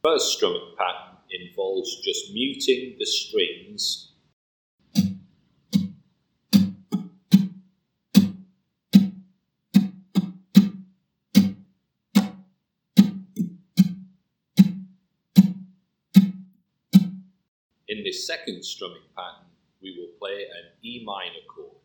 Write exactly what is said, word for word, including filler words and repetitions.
First strumming pattern involves just muting the strings In this second strumming pattern, we will play an E minor chord.